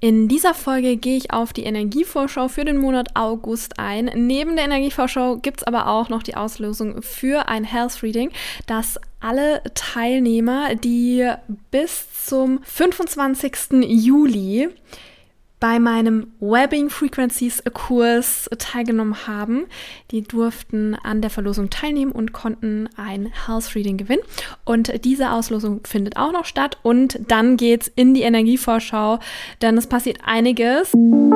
In dieser Folge gehe ich auf die Energievorschau für den Monat August ein. Neben der Energievorschau gibt es aber auch noch die Auslosung für ein Health Reading, das alle Teilnehmer, die bis zum 25. Juli bei meinem Webbing Frequencies Kurs teilgenommen haben. Die durften an der Verlosung teilnehmen und konnten ein Health Reading gewinnen. Und diese Auslosung findet auch noch statt. Und dann geht's in die Energievorschau, denn es passiert einiges.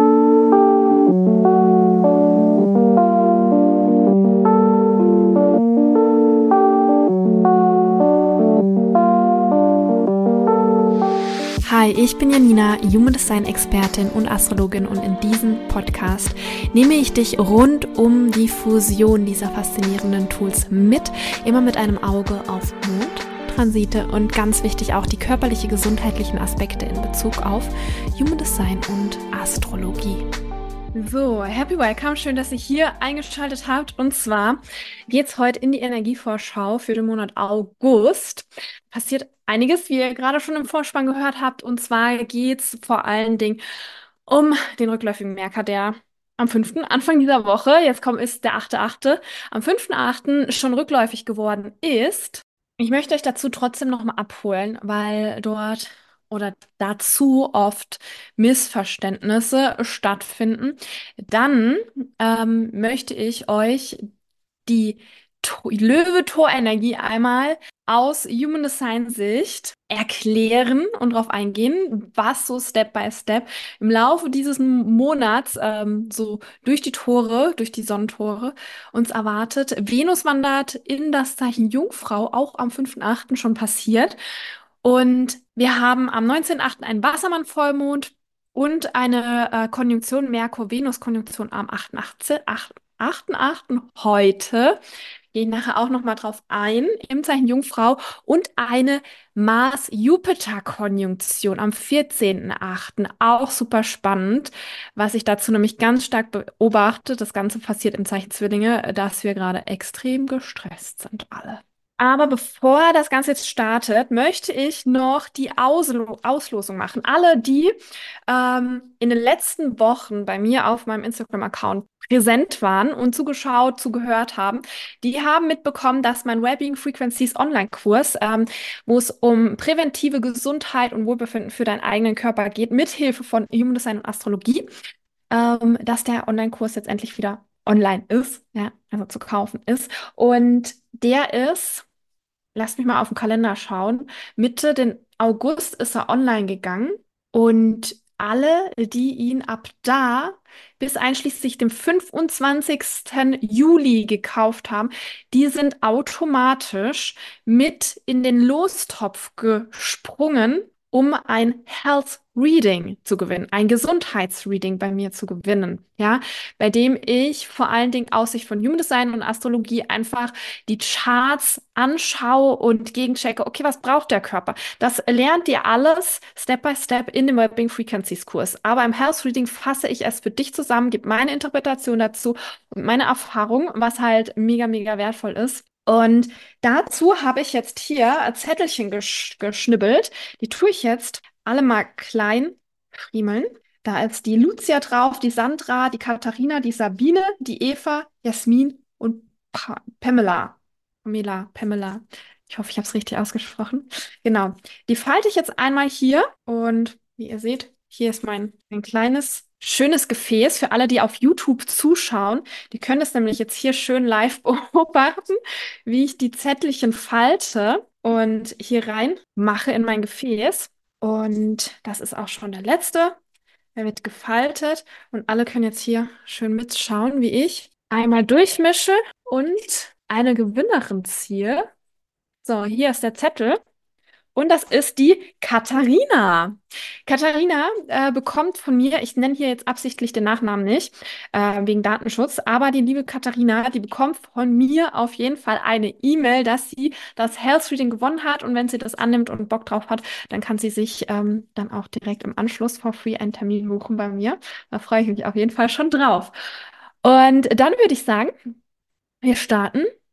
Hi, ich bin Janina, Human Design Expertin und Astrologin, und in diesem Podcast nehme ich dich rund um die Fusion dieser faszinierenden Tools mit, immer mit einem Auge auf Mond, Transite und ganz wichtig auch die körperliche gesundheitlichen Aspekte in Bezug auf Human Design und Astrologie. So, happy welcome, schön, dass ihr hier eingeschaltet habt. Und zwar geht's heute in die Energievorschau für den Monat August. Passiert einiges, wie ihr gerade schon im Vorspann gehört habt. Und zwar geht's vor allen Dingen um den rückläufigen Merkur, der am 5., Anfang dieser Woche, ist der 8.8., am 5.8. schon rückläufig geworden ist. Ich möchte euch dazu trotzdem nochmal abholen, weil dort oder dazu oft Missverständnisse stattfinden. Dann möchte ich euch die Löwe-Tor-Energie einmal aus Human Design Sicht erklären und darauf eingehen, was so Step by Step im Laufe dieses Monats so durch die Tore, durch die Sonnentore uns erwartet. Venus-Wandert in das Zeichen Jungfrau, auch am 5.8. schon passiert. Und wir haben am 19.8. einen Wassermann-Vollmond und eine Konjunktion, Merkur-Venus-Konjunktion am 8.8. heute. Gehe ich nachher auch noch mal drauf ein, im Zeichen Jungfrau, und eine Mars-Jupiter-Konjunktion am 14.8. Auch super spannend, was ich dazu nämlich ganz stark beobachte. Das Ganze passiert im Zeichen Zwillinge, dass wir gerade extrem gestresst sind alle. Aber bevor das Ganze jetzt startet, möchte ich noch die Auslosung machen. Alle, die in den letzten Wochen bei mir auf meinem Instagram-Account präsent waren und zugeschaut, zugehört haben, die haben mitbekommen, dass mein Wellbeing Frequencies Online-Kurs, wo es um präventive Gesundheit und Wohlbefinden für deinen eigenen Körper geht, mithilfe von Human Design und Astrologie, dass der Online-Kurs jetzt endlich wieder online ist, ja, also zu kaufen ist. Und der ist, lasst mich mal auf den Kalender schauen, Mitte den August ist er online gegangen, und alle, die ihn ab da bis einschließlich dem 25. Juli gekauft haben, die sind automatisch mit in den Lostopf gesprungen, um ein Health Reading zu gewinnen, ein Gesundheitsreading bei mir zu gewinnen, ja, bei dem ich vor allen Dingen aus Sicht von Human Design und Astrologie einfach die Charts anschaue und gegenchecke, okay, was braucht der Körper? Das lernt ihr alles Step by Step in dem Wellbeing Frequencies Kurs. Aber im Health Reading fasse ich es für dich zusammen, gebe meine Interpretation dazu und meine Erfahrung, was halt mega, mega wertvoll ist. Und dazu habe ich jetzt hier Zettelchen geschnibbelt. Die tue ich jetzt alle mal klein friemeln. Da ist die Lucia drauf, die Sandra, die Katharina, die Sabine, die Eva, Jasmin und Pamela. Pamela. Ich hoffe, ich habe es richtig ausgesprochen. Genau. Die falte ich jetzt einmal hier, und wie ihr seht, hier ist mein kleines, schönes Gefäß für alle, die auf YouTube zuschauen. Die können es nämlich jetzt hier schön live beobachten, wie ich die Zettelchen falte und hier rein mache in mein Gefäß. Und das ist auch schon der letzte. Er wird gefaltet und alle können jetzt hier schön mitschauen, wie ich einmal durchmische und eine Gewinnerin ziehe. So, hier ist der Zettel. Und das ist die Katharina. Katharina bekommt von mir, ich nenne hier jetzt absichtlich den Nachnamen nicht, wegen Datenschutz, aber die liebe Katharina, die bekommt von mir auf jeden Fall eine E-Mail, dass sie das Health Reading gewonnen hat, und wenn sie das annimmt und Bock drauf hat, dann kann sie sich dann auch direkt im Anschluss for free einen Termin buchen bei mir. Da freue ich mich auf jeden Fall schon drauf. Und dann würde ich sagen, wir starten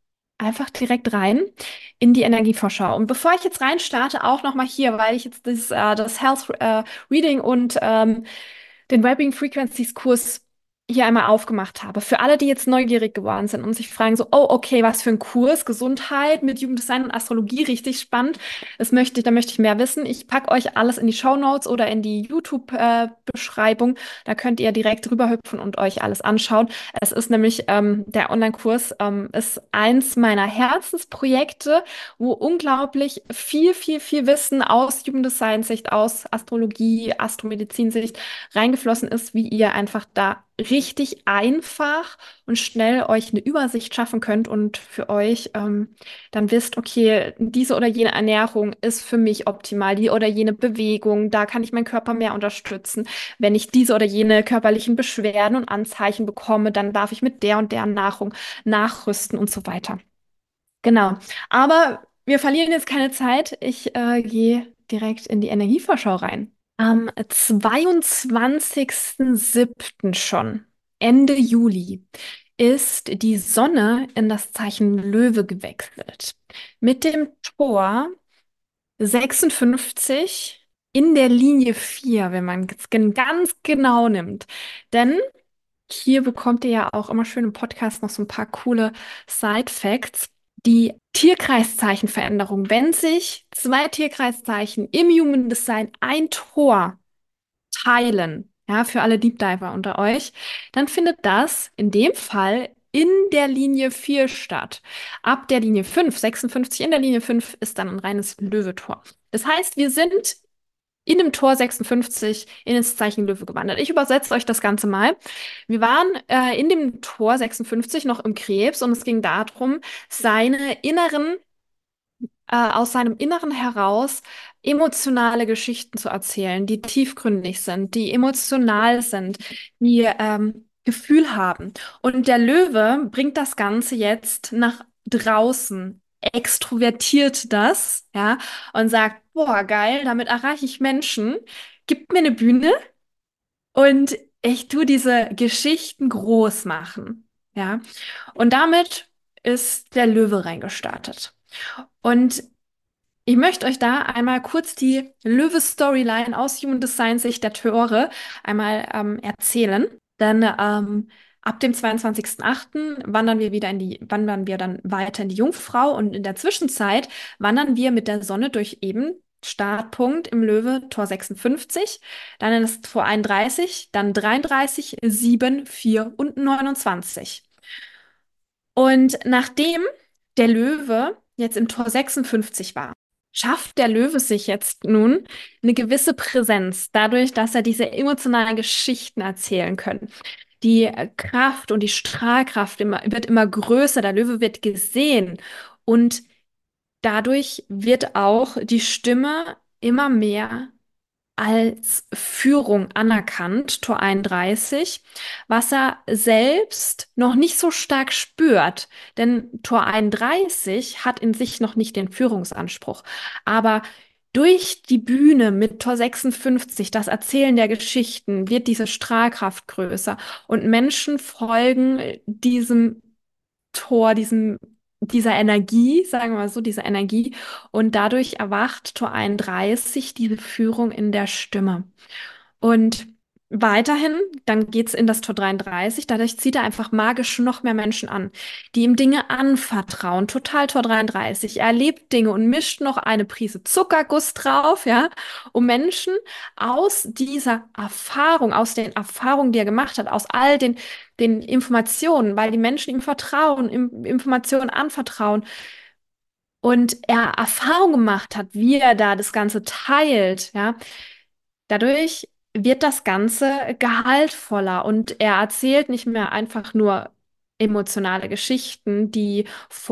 einfach direkt rein in die Energievorschau. Und bevor ich jetzt rein starte, auch nochmal hier, weil ich jetzt das Health Reading und den Wellbeing Frequencies Kurs hier einmal aufgemacht habe. Für alle, die jetzt neugierig geworden sind und sich fragen so, oh, okay, was für ein Kurs, Gesundheit mit Jugenddesign und Astrologie, richtig spannend. Da möchte ich mehr wissen. Ich packe euch alles in die Shownotes oder in die YouTube-Beschreibung. Da könnt ihr direkt rüberhüpfen und euch alles anschauen. Es ist nämlich, der Online-Kurs, ist eins meiner Herzensprojekte, wo unglaublich viel Wissen aus Jugenddesign-Sicht, aus Astrologie, Astromedizin-Sicht reingeflossen ist, wie ihr einfach da richtig einfach und schnell euch eine Übersicht schaffen könnt und für euch dann wisst, okay, diese oder jene Ernährung ist für mich optimal, die oder jene Bewegung, da kann ich meinen Körper mehr unterstützen. Wenn ich diese oder jene körperlichen Beschwerden und Anzeichen bekomme, dann darf ich mit der und der Nahrung nachrüsten und so weiter. Genau. Aber wir verlieren jetzt keine Zeit. Ich gehe direkt in die Energievorschau rein. Am 22.07. schon, Ende Juli, ist die Sonne in das Zeichen Löwe gewechselt. Mit dem Tor 56 in der Linie 4, wenn man es ganz genau nimmt. Denn hier bekommt ihr ja auch immer schön im Podcast noch so ein paar coole Side-Facts. Die Tierkreiszeichenveränderung, wenn sich zwei Tierkreiszeichen im Human Design ein Tor teilen, ja, für alle Deep Diver unter euch, dann findet das in dem Fall in der Linie 4 statt. Ab der Linie 5, 56 in der Linie 5 ist dann ein reines Löwetor. Das heißt, wir sind in dem Tor 56 in das Zeichen Löwe gewandert. Ich übersetze euch das Ganze mal. Wir waren in dem Tor 56 noch im Krebs und es ging darum, aus seinem Inneren heraus emotionale Geschichten zu erzählen, die tiefgründig sind, die emotional sind, die Gefühl haben. Und der Löwe bringt das Ganze jetzt nach draußen, extrovertiert das, ja, und sagt, boah, geil, damit erreiche ich Menschen, gibt mir eine Bühne und ich tue diese Geschichten groß machen, ja. Und damit ist der Löwe reingestartet. Und ich möchte euch da einmal kurz die Löwe-Storyline aus Human Design Sicht der Tore einmal erzählen. Denn ab dem 22.08. wandern wir dann weiter in die Jungfrau und in der Zwischenzeit wandern wir mit der Sonne durch eben Startpunkt im Löwe Tor 56, dann in das Tor 31, dann 33, 7, 4 und 29. Und nachdem der Löwe jetzt im Tor 56 war, schafft der Löwe sich jetzt nun eine gewisse Präsenz, dadurch, dass er diese emotionalen Geschichten erzählen kann. Die Kraft und die Strahlkraft wird immer größer, der Löwe wird gesehen und dadurch wird auch die Stimme immer mehr als Führung anerkannt, Tor 31, was er selbst noch nicht so stark spürt. Denn Tor 31 hat in sich noch nicht den Führungsanspruch. Aber durch die Bühne mit Tor 56, das Erzählen der Geschichten, wird diese Strahlkraft größer und Menschen folgen diesem Tor, dieser Energie, sagen wir mal so, dieser Energie. Und dadurch erwacht Tor 31 diese Führung in der Stimme. Und weiterhin, dann geht's in das Tor 33, dadurch zieht er einfach magisch noch mehr Menschen an, die ihm Dinge anvertrauen. Total Tor 33. Er erlebt Dinge und mischt noch eine Prise Zuckerguss drauf, ja, um Menschen aus dieser Erfahrung, aus den Erfahrungen, die er gemacht hat, aus all den Informationen, weil die Menschen ihm vertrauen, Informationen anvertrauen und er Erfahrung gemacht hat, wie er da das Ganze teilt, ja, dadurch wird das Ganze gehaltvoller und er erzählt nicht mehr einfach nur emotionale Geschichten, die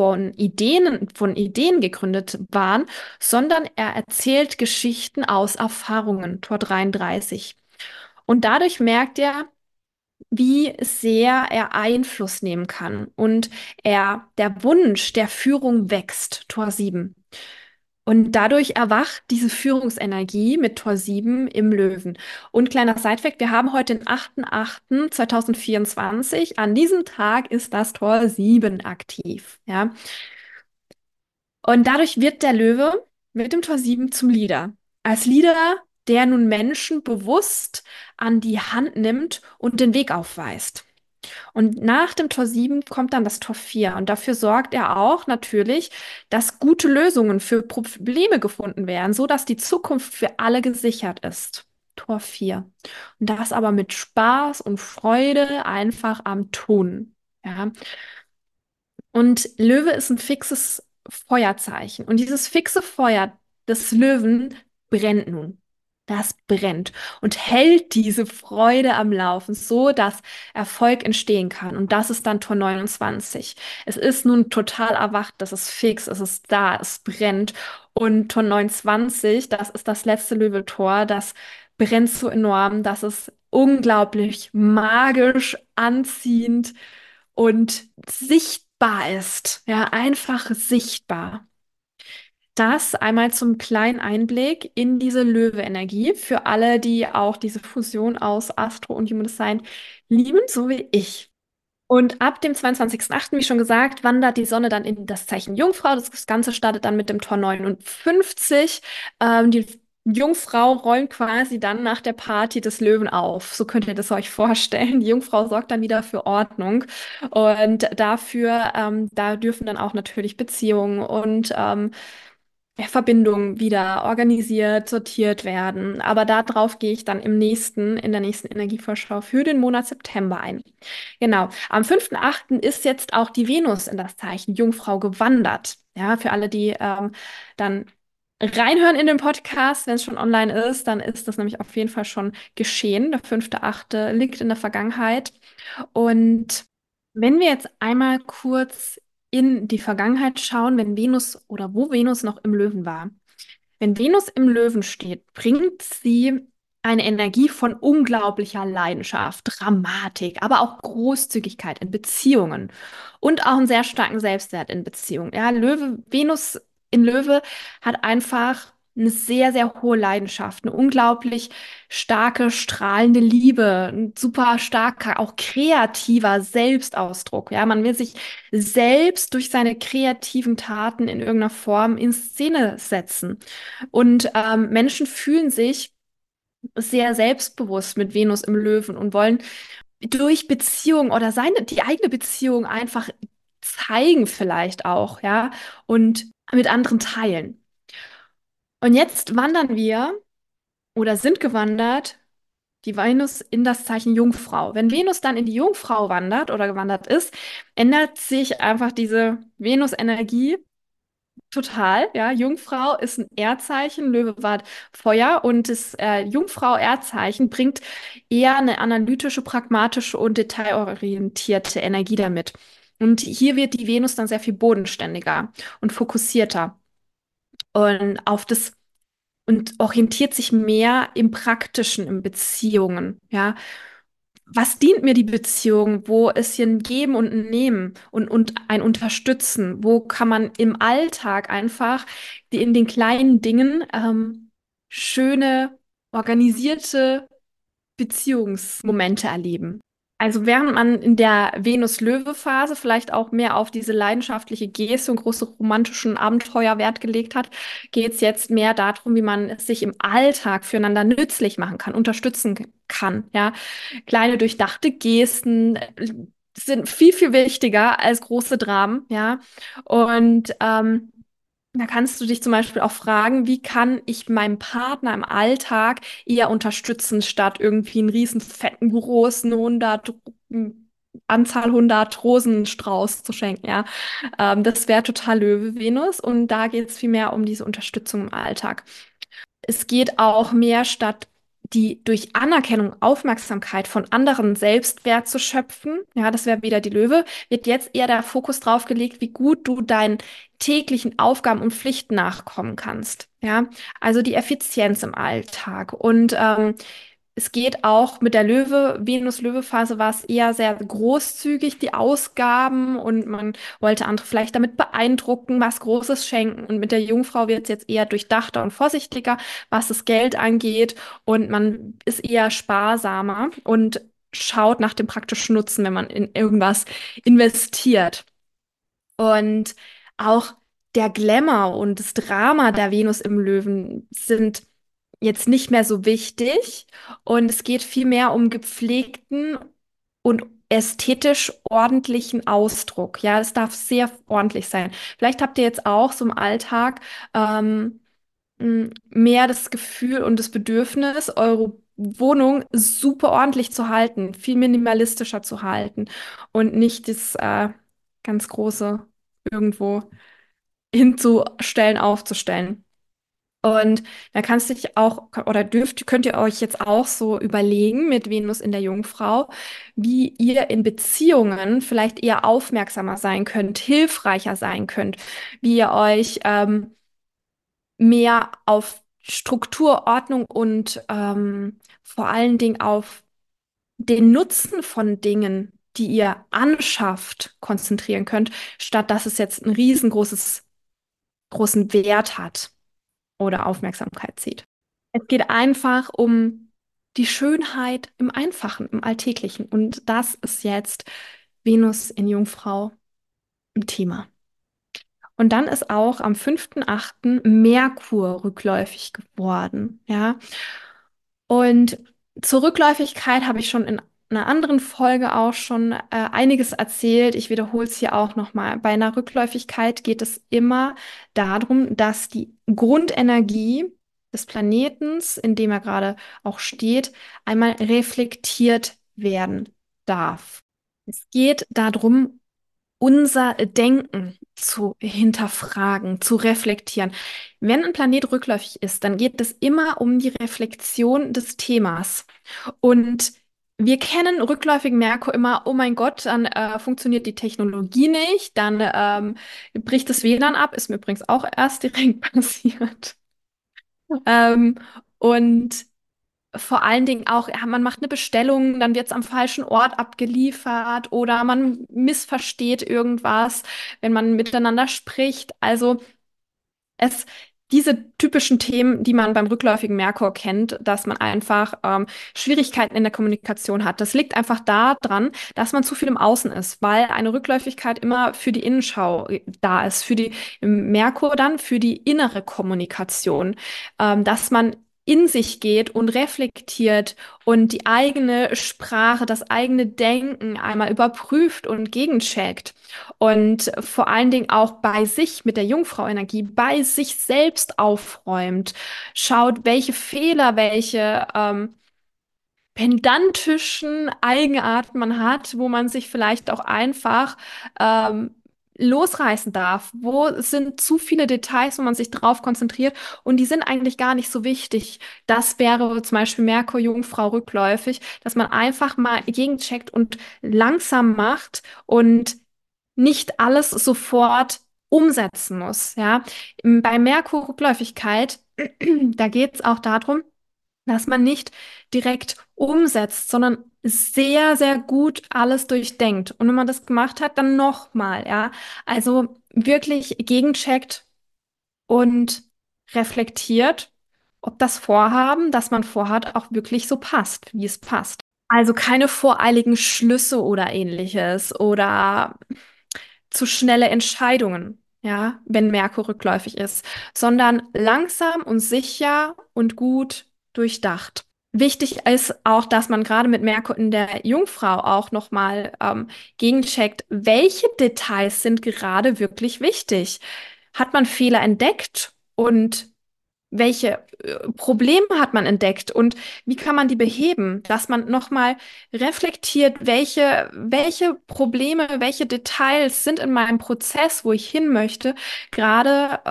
von Ideen gegründet waren, sondern er erzählt Geschichten aus Erfahrungen, Tor 33. Und dadurch merkt er, wie sehr er Einfluss nehmen kann und der Wunsch der Führung wächst, Tor 7. Und dadurch erwacht diese Führungsenergie mit Tor 7 im Löwen. Und kleiner Sidefact, wir haben heute den 8.8.2024. An diesem Tag ist das Tor 7 aktiv. Ja? Und dadurch wird der Löwe mit dem Tor 7 zum Leader. Als Leader, der nun Menschen bewusst an die Hand nimmt und den Weg aufweist. Und nach dem Tor 7 kommt dann das Tor 4. Und dafür sorgt er auch natürlich, dass gute Lösungen für Probleme gefunden werden, sodass die Zukunft für alle gesichert ist. Tor 4. Und das aber mit Spaß und Freude einfach am Tun. Ja. Und Löwe ist ein fixes Feuerzeichen. Und dieses fixe Feuer des Löwen brennt nun. Das brennt und hält diese Freude am Laufen, so dass Erfolg entstehen kann. Und das ist dann Tor 29. Es ist nun total erwacht, das ist fix, es ist da, es brennt. Und Tor 29, das ist das letzte Löwetor, das brennt so enorm, dass es unglaublich magisch, anziehend und sichtbar ist. Ja, einfach sichtbar. Das einmal zum kleinen Einblick in diese Löwe-Energie für alle, die auch diese Fusion aus Astro und Human Design lieben, so wie ich. Und ab dem 22.08., wie schon gesagt, wandert die Sonne dann in das Zeichen Jungfrau. Das Ganze startet dann mit dem Tor 59. Die Jungfrau räumt quasi dann nach der Party des Löwen auf. So könnt ihr das euch vorstellen. Die Jungfrau sorgt dann wieder für Ordnung. Und dafür, da dürfen dann auch natürlich Beziehungen und ja, Verbindungen wieder organisiert, sortiert werden. Aber darauf gehe ich dann in der nächsten Energievorschau für den Monat September ein. Genau. Am 5.8. ist jetzt auch die Venus in das Zeichen Jungfrau gewandert. Ja, für alle, die dann reinhören in den Podcast, wenn es schon online ist, dann ist das nämlich auf jeden Fall schon geschehen. Der 5.8. liegt in der Vergangenheit. Und wenn wir jetzt einmal kurz in die Vergangenheit schauen, wenn Venus oder wo Venus noch im Löwen war. Wenn Venus im Löwen steht, bringt sie eine Energie von unglaublicher Leidenschaft, Dramatik, aber auch Großzügigkeit in Beziehungen und auch einen sehr starken Selbstwert in Beziehungen. Ja, Venus in Löwe hat einfach eine sehr, sehr hohe Leidenschaft, eine unglaublich starke, strahlende Liebe, ein super starker, auch kreativer Selbstausdruck. Ja, man will sich selbst durch seine kreativen Taten in irgendeiner Form in Szene setzen. Und Menschen fühlen sich sehr selbstbewusst mit Venus im Löwen und wollen durch Beziehung oder die eigene Beziehung einfach zeigen vielleicht auch, ja, und mit anderen teilen. Und jetzt wandern wir oder sind gewandert, die Venus in das Zeichen Jungfrau. Wenn Venus dann in die Jungfrau wandert oder gewandert ist, ändert sich einfach diese Venus-Energie total, ja. Jungfrau ist ein Erdzeichen, Löwe war Feuer und das Jungfrau-Erdzeichen bringt eher eine analytische, pragmatische und detailorientierte Energie damit. Und hier wird die Venus dann sehr viel bodenständiger und fokussierter und auf das und orientiert sich mehr im Praktischen, in Beziehungen, ja. Was dient mir die Beziehung? Wo ist hier ein Geben und ein Nehmen und ein Unterstützen? Wo kann man im Alltag einfach in den kleinen Dingen schöne, organisierte Beziehungsmomente erleben? Also während man in der Venus-Löwe-Phase vielleicht auch mehr auf diese leidenschaftliche Geste und große romantischen Abenteuer Wert gelegt hat, geht es jetzt mehr darum, wie man es sich im Alltag füreinander nützlich machen kann, unterstützen kann. Ja, kleine durchdachte Gesten sind viel, viel wichtiger als große Dramen. Ja, und da kannst du dich zum Beispiel auch fragen, wie kann ich meinem Partner im Alltag eher unterstützen, statt irgendwie einen riesen fetten, großen 100, Anzahl 100 Rosenstrauß zu schenken, ja. Das wäre total Löwe Venus und da geht es viel mehr um diese Unterstützung im Alltag. Es geht auch mehr statt die durch Anerkennung, Aufmerksamkeit von anderen Selbstwert zu schöpfen, ja, das wäre wieder die Löwe, wird jetzt eher der Fokus drauf gelegt, wie gut du deinen täglichen Aufgaben und Pflichten nachkommen kannst, ja, also die Effizienz im Alltag und es geht auch mit der Venus-Löwe-Phase war es eher sehr großzügig, die Ausgaben, und man wollte andere vielleicht damit beeindrucken, was Großes schenken. Und mit der Jungfrau wird es jetzt eher durchdachter und vorsichtiger, was das Geld angeht. Und man ist eher sparsamer und schaut nach dem praktischen Nutzen, wenn man in irgendwas investiert. Und auch der Glamour und das Drama der Venus im Löwen sind jetzt nicht mehr so wichtig und es geht vielmehr um gepflegten und ästhetisch ordentlichen Ausdruck. Ja, es darf sehr ordentlich sein. Vielleicht habt ihr jetzt auch so im Alltag ähm, mehr das Gefühl und das Bedürfnis, eure Wohnung super ordentlich zu halten, viel minimalistischer zu halten und nicht das ganz große irgendwo hinzustellen, aufzustellen. Und da kannst du dich auch, oder könnt ihr euch jetzt auch so überlegen mit Venus in der Jungfrau, wie ihr in Beziehungen vielleicht eher aufmerksamer sein könnt, hilfreicher sein könnt, wie ihr euch mehr auf Struktur, Ordnung und vor allen Dingen auf den Nutzen von Dingen, die ihr anschafft, konzentrieren könnt, statt dass es jetzt ein großen Wert hat oder Aufmerksamkeit zieht. Es geht einfach um die Schönheit im Einfachen, im Alltäglichen. Und das ist jetzt Venus in Jungfrau ein Thema. Und dann ist auch am 5.8. Merkur rückläufig geworden. Ja. Und zur Rückläufigkeit habe ich schon in einer anderen Folge auch schon einiges erzählt. Ich wiederhole es hier auch nochmal. Bei einer Rückläufigkeit geht es immer darum, dass die Grundenergie des Planetens, in dem er gerade auch steht, einmal reflektiert werden darf. Es geht darum, unser Denken zu hinterfragen, zu reflektieren. Wenn ein Planet rückläufig ist, dann geht es immer um die Reflexion des Themas. Und wir kennen rückläufigen Merkur immer, oh mein Gott, dann funktioniert die Technologie nicht, dann bricht das WLAN ab, ist mir übrigens auch erst direkt passiert. Ähm, und vor allen Dingen auch, ja, man macht eine Bestellung, dann wird es am falschen Ort abgeliefert oder man missversteht irgendwas, wenn man miteinander spricht. Also es, diese typischen Themen, die man beim rückläufigen Merkur kennt, dass man einfach Schwierigkeiten in der Kommunikation hat. Das liegt einfach daran, dass man zu viel im Außen ist, weil eine Rückläufigkeit immer für die Innenschau da ist, für die im Merkur dann für die innere Kommunikation, dass man in sich geht und reflektiert und die eigene Sprache, das eigene Denken einmal überprüft und gegencheckt. Und vor allen Dingen auch bei sich mit der Jungfrau-Energie, bei sich selbst aufräumt, schaut, welche Fehler, welche pedantischen Eigenarten man hat, wo man sich vielleicht auch einfach ähm, losreißen darf. Wo sind zu viele Details, wo man sich drauf konzentriert und die sind eigentlich gar nicht so wichtig. Das wäre zum Beispiel Merkur, Jungfrau rückläufig, dass man einfach mal gegencheckt und langsam macht und nicht alles sofort umsetzen muss. Ja, bei Merkur-Rückläufigkeit, da geht es auch darum, dass man nicht direkt umsetzt, sondern sehr, sehr gut alles durchdenkt. Und wenn man das gemacht hat, dann nochmal, ja. Also wirklich gegencheckt und reflektiert, ob das Vorhaben, das man vorhat, auch wirklich so passt, wie es passt. Also keine voreiligen Schlüsse oder ähnliches oder zu schnelle Entscheidungen, ja, wenn Merkur rückläufig ist, sondern langsam und sicher und gut durchdacht. Wichtig ist auch, dass man gerade mit Merkur in der Jungfrau auch nochmal gegencheckt, welche Details sind gerade wirklich wichtig. Hat man Fehler entdeckt und welche Probleme hat man entdeckt und wie kann man die beheben, dass man nochmal reflektiert, welche Probleme, welche Details sind in meinem Prozess, wo ich hin möchte, gerade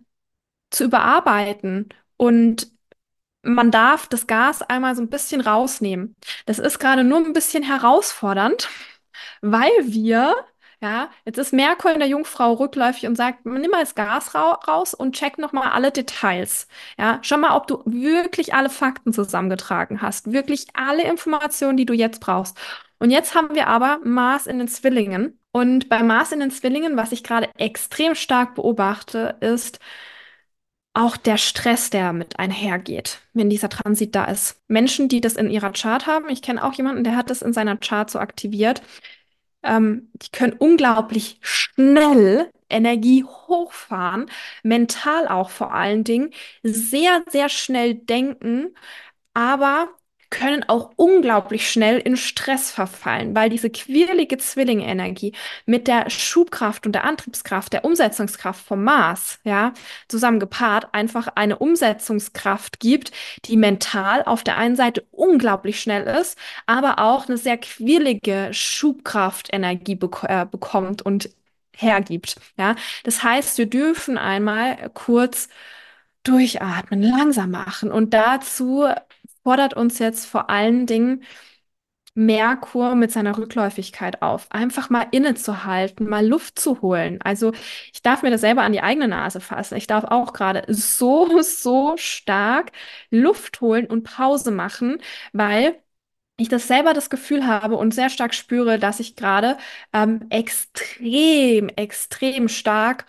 zu überarbeiten. Und man darf das Gas einmal so ein bisschen rausnehmen. Das ist gerade nur ein bisschen herausfordernd, weil wir, ja, jetzt ist Merkur in der Jungfrau rückläufig und sagt, nimm mal das Gas raus und check nochmal alle Details. Ja, schau mal, ob du wirklich alle Fakten zusammengetragen hast, wirklich alle Informationen, die du jetzt brauchst. Und jetzt haben wir aber Mars in den Zwillingen. Und bei Mars in den Zwillingen, was ich gerade extrem stark beobachte, ist, auch der Stress, der mit einhergeht, wenn dieser Transit da ist. Menschen, die das in ihrer Chart haben, ich kenne auch jemanden, der hat das in seiner Chart so aktiviert, die können unglaublich schnell Energie hochfahren, mental auch vor allen Dingen, sehr, sehr schnell denken, aber können auch unglaublich schnell in Stress verfallen, weil diese quirlige Zwillingenergie mit der Schubkraft und der Antriebskraft, der Umsetzungskraft vom Mars, ja, zusammen gepaart einfach eine Umsetzungskraft gibt, die mental auf der einen Seite unglaublich schnell ist, aber auch eine sehr quirlige Schubkraftenergie bekommt und hergibt, ja. Das heißt, wir dürfen einmal kurz durchatmen, langsam machen und dazu fordert uns jetzt vor allen Dingen Merkur mit seiner Rückläufigkeit auf, einfach mal innezuhalten, mal Luft zu holen. Also ich darf mir das selber an die eigene Nase fassen. Ich darf auch gerade so stark Luft holen und Pause machen, weil ich das selber das Gefühl habe und sehr stark spüre, dass ich gerade extrem stark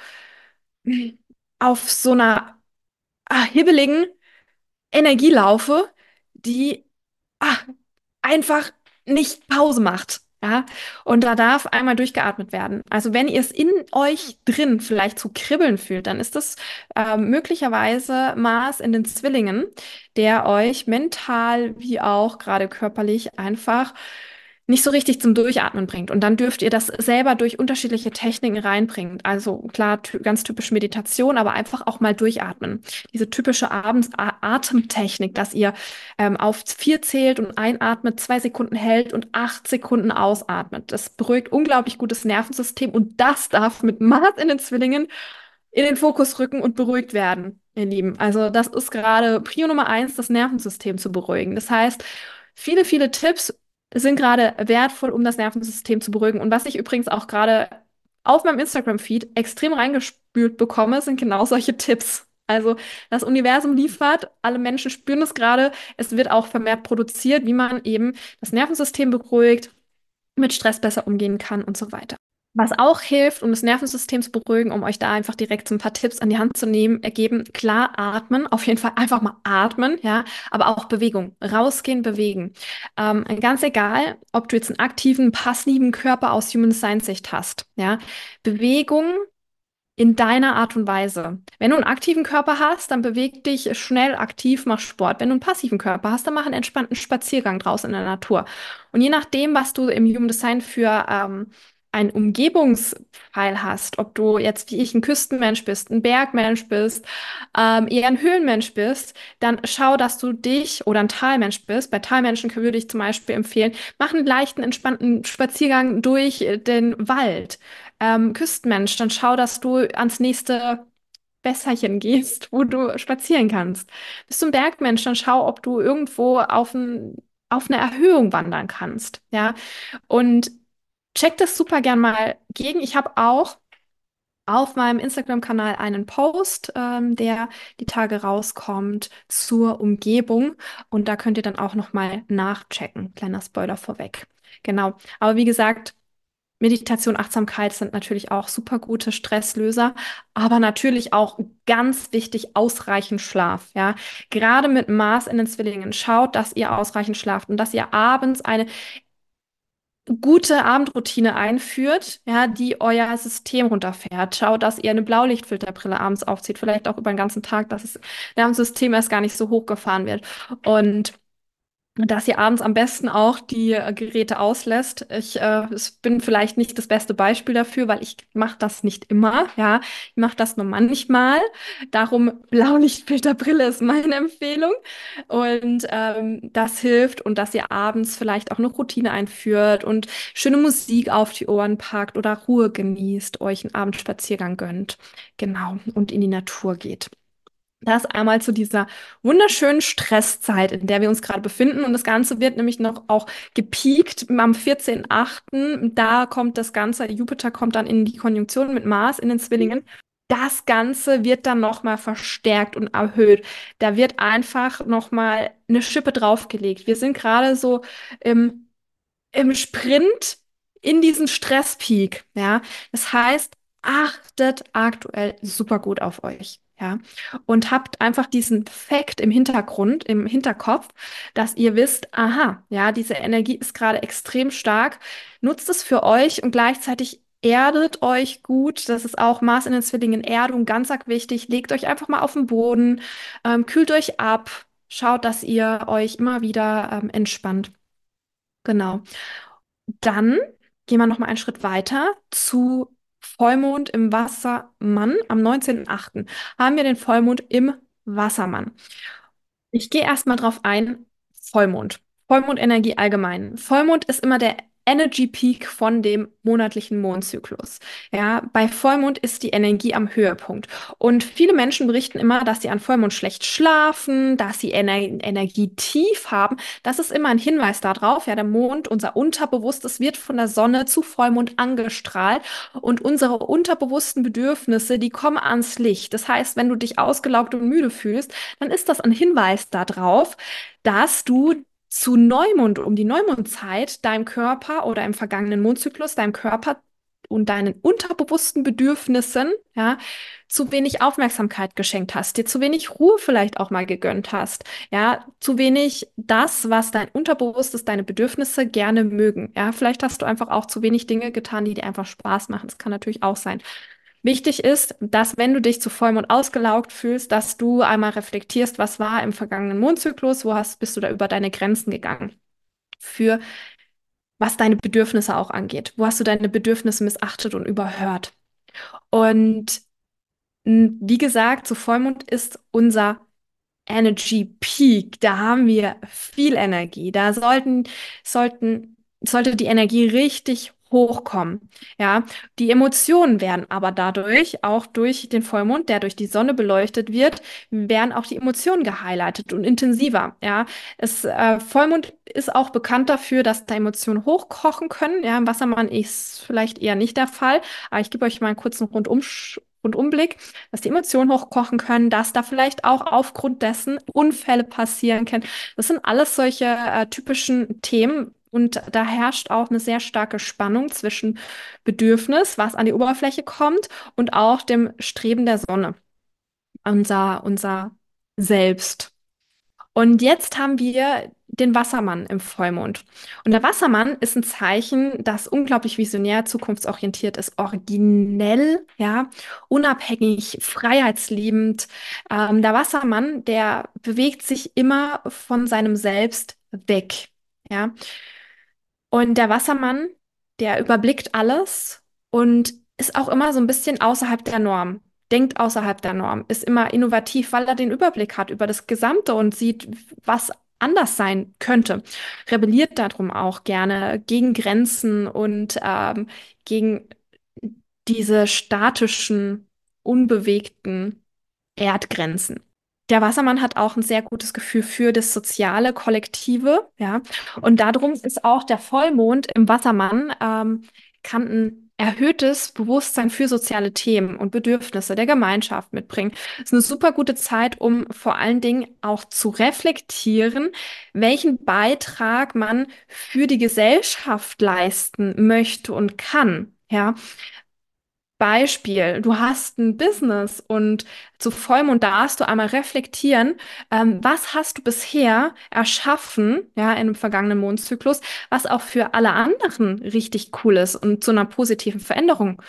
auf so einer hibbeligen Energie laufe, die ah, einfach nicht Pause macht. Ja, und da darf einmal durchgeatmet werden. Also wenn ihr es in euch drin vielleicht zu kribbeln fühlt, dann ist das möglicherweise Mars in den Zwillingen, der euch mental wie auch gerade körperlich einfach nicht so richtig zum Durchatmen bringt. Und dann dürft ihr das selber durch unterschiedliche Techniken reinbringen. Also klar, ganz typisch Meditation, aber einfach auch mal durchatmen. Diese typische Abends Atemtechnik, dass ihr auf 4 zählt und einatmet, 2 Sekunden hält und 8 Sekunden ausatmet. Das beruhigt unglaublich gutes Nervensystem und das darf mit Mars in den Zwillingen in den Fokus rücken und beruhigt werden, ihr Lieben. Also das ist gerade Prio Nummer 1, das Nervensystem zu beruhigen. Das heißt, viele Tipps sind gerade wertvoll, um das Nervensystem zu beruhigen. Und was ich übrigens auch gerade auf meinem Instagram-Feed extrem reingespült bekomme, sind genau solche Tipps. Also das Universum liefert, alle Menschen spüren es gerade, es wird auch vermehrt produziert, wie man eben das Nervensystem beruhigt, mit Stress besser umgehen kann und so weiter. Was auch hilft, um das Nervensystem zu beruhigen, um euch da einfach direkt so ein paar Tipps an die Hand zu nehmen, ergeben, klar atmen, auf jeden Fall einfach mal atmen, ja, aber auch Bewegung, rausgehen, bewegen. Ganz egal, ob du jetzt einen aktiven, passiven Körper aus Human Design Sicht hast, ja, Bewegung in deiner Art und Weise. Wenn du einen aktiven Körper hast, dann beweg dich schnell aktiv, mach Sport. Wenn du einen passiven Körper hast, dann mach einen entspannten Spaziergang draußen in der Natur. Und je nachdem, was du im Human Design für einen Umgebungspfeil hast, ob du jetzt wie ich ein Küstenmensch bist, ein Bergmensch bist, eher ein Höhlenmensch bist, dann schau, dass du dich oder ein Talmensch bist. Bei Talmenschen würde ich zum Beispiel empfehlen, mach einen leichten, entspannten Spaziergang durch den Wald. Küstenmensch, dann schau, dass du ans nächste Wässerchen gehst, wo du spazieren kannst. Bist du ein Bergmensch, dann schau, ob du irgendwo auf eine Erhöhung wandern kannst. Ja, und check das super gern mal gegen. Ich habe auch auf meinem Instagram-Kanal einen Post, der die Tage rauskommt zur Umgebung. Und da könnt ihr dann auch noch mal nachchecken. Kleiner Spoiler vorweg. Genau. Aber wie gesagt, Meditation, Achtsamkeit sind natürlich auch super gute Stresslöser, aber natürlich auch ganz wichtig ausreichend Schlaf, ja. Gerade mit Mars in den Zwillingen, schaut, dass ihr ausreichend schlaft und dass ihr abends eine gute Abendroutine einführt, ja, die euer System runterfährt. Schaut, dass ihr eine Blaulichtfilterbrille abends aufzieht, vielleicht auch über den ganzen Tag, dass das Nervensystem erst gar nicht so hochgefahren wird. Und dass ihr abends am besten auch die Geräte auslässt. Ich bin vielleicht nicht das beste Beispiel dafür, weil ich mache das nicht immer. Ja, ich mache das nur manchmal. Darum Blaulichtfilterbrille ist meine Empfehlung. Und das hilft und dass ihr abends vielleicht auch eine Routine einführt und schöne Musik auf die Ohren packt oder Ruhe genießt, euch einen Abendspaziergang gönnt. Genau. Und in die Natur geht. Das einmal zu dieser wunderschönen Stresszeit, in der wir uns gerade befinden. Und das Ganze wird nämlich noch auch gepiekt am 14.8. Da kommt das Ganze, Jupiter kommt dann in die Konjunktion mit Mars in den Zwillingen. Das Ganze wird dann nochmal verstärkt und erhöht. Da wird einfach nochmal eine Schippe draufgelegt. Wir sind gerade so im im Sprint in diesen Stresspeak, ja. Das heißt, achtet aktuell super gut auf euch, ja. Und habt einfach diesen Fakt im Hintergrund, im Hinterkopf, dass ihr wisst, aha, ja, diese Energie ist gerade extrem stark. Nutzt es für euch und gleichzeitig Erdet euch gut. Das ist auch Mars in den Zwillingen, Erdung, ganz arg wichtig. Legt euch einfach mal auf den Boden, kühlt euch ab, schaut, dass ihr euch immer wieder entspannt. Genau. Dann gehen wir noch mal einen Schritt weiter zu Vollmond im Wassermann. Am 19.08. haben wir den Vollmond im Wassermann. Ich gehe erstmal drauf ein. Vollmond. Vollmondenergie allgemein. Vollmond ist immer der Energy Peak von dem monatlichen Mondzyklus. Ja, bei Vollmond ist die Energie am Höhepunkt. Und viele Menschen berichten immer, dass sie an Vollmond schlecht schlafen, dass sie Energie tief haben. Das ist immer ein Hinweis darauf. Ja, der Mond, unser Unterbewusstes, wird von der Sonne zu Vollmond angestrahlt und unsere unterbewussten Bedürfnisse, die kommen ans Licht. Das heißt, wenn du dich ausgelaugt und müde fühlst, dann ist das ein Hinweis darauf, dass du zu Neumond, um die Neumondzeit, deinem Körper oder im vergangenen Mondzyklus, deinem Körper und deinen unterbewussten Bedürfnissen, ja, zu wenig Aufmerksamkeit geschenkt hast, dir zu wenig Ruhe vielleicht auch mal gegönnt hast, ja, zu wenig das, was dein Unterbewusstes, deine Bedürfnisse gerne mögen, ja, vielleicht hast du einfach auch zu wenig Dinge getan, die dir einfach Spaß machen. Das kann natürlich auch sein. Wichtig ist, dass wenn du dich zu Vollmond ausgelaugt fühlst, dass du einmal reflektierst, was war im vergangenen Mondzyklus, bist du da über deine Grenzen gegangen, für was deine Bedürfnisse auch angeht. Wo hast du deine Bedürfnisse missachtet und überhört? Und wie gesagt, zu Vollmond ist unser Energy Peak. Da haben wir viel Energie. Sollte die Energie richtig hochkommen. Ja, die Emotionen werden aber dadurch, auch durch den Vollmond, der durch die Sonne beleuchtet wird, werden auch die Emotionen gehighlightet und intensiver. Ja, Vollmond ist auch bekannt dafür, dass da Emotionen hochkochen können. Ja, im Wassermann ist vielleicht eher nicht der Fall. Aber ich gebe euch mal einen kurzen Rundumblick, dass die Emotionen hochkochen können, dass da vielleicht auch aufgrund dessen Unfälle passieren können. Das sind alles solche typischen Themen. Und da herrscht auch eine sehr starke Spannung zwischen Bedürfnis, was an die Oberfläche kommt, und auch dem Streben der Sonne, unser Selbst. Und jetzt haben wir den Wassermann im Vollmond. Und der Wassermann ist ein Zeichen, das unglaublich visionär, zukunftsorientiert ist, originell, ja, unabhängig, freiheitsliebend. Der Wassermann, der bewegt sich immer von seinem Selbst weg, ja. Und der Wassermann, der überblickt alles und ist auch immer so ein bisschen außerhalb der Norm. Denkt außerhalb der Norm, ist immer innovativ, weil er den Überblick hat über das Gesamte und sieht, was anders sein könnte. Rebelliert darum auch gerne gegen Grenzen und gegen diese statischen, unbewegten Erdgrenzen. Der Wassermann hat auch ein sehr gutes Gefühl für das soziale Kollektive, ja. Und darum ist auch der Vollmond im Wassermann, kann ein erhöhtes Bewusstsein für soziale Themen und Bedürfnisse der Gemeinschaft mitbringen. Ist eine super gute Zeit, um vor allen Dingen auch zu reflektieren, welchen Beitrag man für die Gesellschaft leisten möchte und kann, ja. Beispiel, du hast ein Business und zu Vollmond darfst du einmal reflektieren, was hast du bisher erschaffen, ja, in einem vergangenen Mondzyklus, was auch für alle anderen richtig cool ist und zu einer positiven Veränderung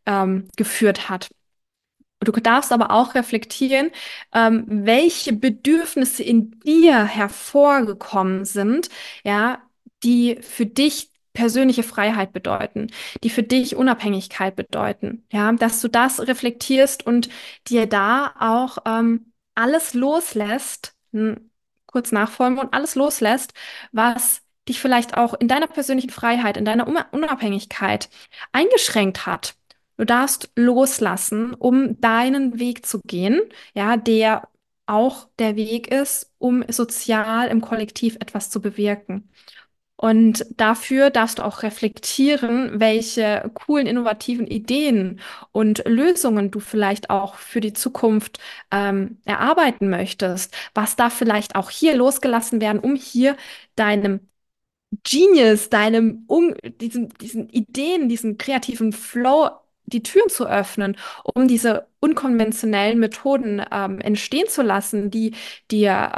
geführt hat. Du darfst aber auch reflektieren, welche Bedürfnisse in dir hervorgekommen sind, ja, die für dich persönliche Freiheit bedeuten, die für dich Unabhängigkeit bedeuten, ja, dass du das reflektierst und dir da auch alles loslässt, kurz nach Vollmond, alles loslässt, was dich vielleicht auch in deiner persönlichen Freiheit, in deiner Unabhängigkeit eingeschränkt hat. Du darfst loslassen, um deinen Weg zu gehen, ja, der auch der Weg ist, um sozial im Kollektiv etwas zu bewirken. Und dafür darfst du auch reflektieren, welche coolen, innovativen Ideen und Lösungen du vielleicht auch für die Zukunft erarbeiten möchtest, was da vielleicht auch hier losgelassen werden, um hier deinem Genius, diesen Ideen, diesen kreativen Flow die Türen zu öffnen, um diese unkonventionellen Methoden entstehen zu lassen, die dir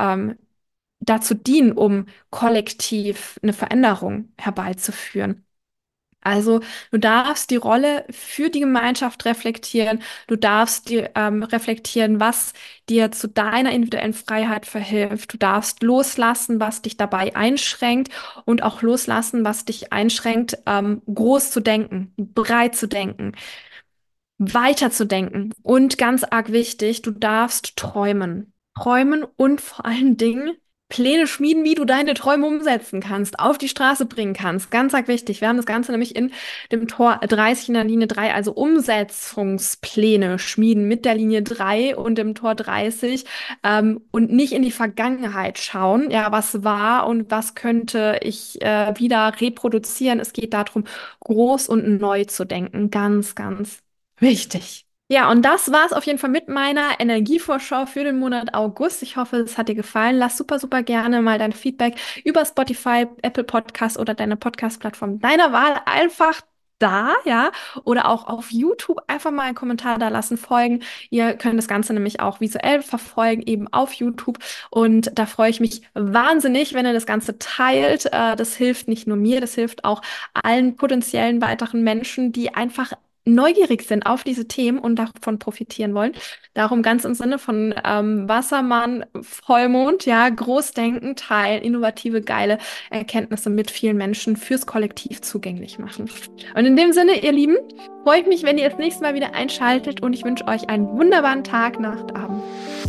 dazu dienen, um kollektiv eine Veränderung herbeizuführen. Also du darfst die Rolle für die Gemeinschaft reflektieren. Du darfst reflektieren, was dir zu deiner individuellen Freiheit verhilft. Du darfst loslassen, was dich dabei einschränkt und auch loslassen, was dich einschränkt, groß zu denken, breit zu denken, weiterzudenken. Und ganz arg wichtig, du darfst träumen. Träumen und vor allen Dingen Pläne schmieden, wie du deine Träume umsetzen kannst, auf die Straße bringen kannst. Ganz arg wichtig. Wir haben das Ganze nämlich in dem Tor 30 in der Linie 3, also Umsetzungspläne schmieden mit der Linie 3 und dem Tor 30, und nicht in die Vergangenheit schauen. Ja, was war und was könnte ich wieder reproduzieren. Es geht darum, groß und neu zu denken. Ganz, ganz wichtig. Ja, und das war es auf jeden Fall mit meiner Energievorschau für den Monat August. Ich hoffe, es hat dir gefallen. Lass super, super gerne mal dein Feedback über Spotify, Apple Podcast oder deine Podcast-Plattform deiner Wahl einfach da, ja, oder auch auf YouTube einfach mal einen Kommentar da lassen, folgen. Ihr könnt das Ganze nämlich auch visuell verfolgen, eben auf YouTube. Und da freue ich mich wahnsinnig, wenn ihr das Ganze teilt. Das hilft nicht nur mir, das hilft auch allen potenziellen weiteren Menschen, die einfach neugierig sind auf diese Themen und davon profitieren wollen. Darum ganz im Sinne von Wassermann, Vollmond, ja, Großdenken, teilen, innovative, geile Erkenntnisse mit vielen Menschen fürs Kollektiv zugänglich machen. Und in dem Sinne, ihr Lieben, freue ich mich, wenn ihr das nächste Mal wieder einschaltet und ich wünsche euch einen wunderbaren Tag, Nacht, Abend.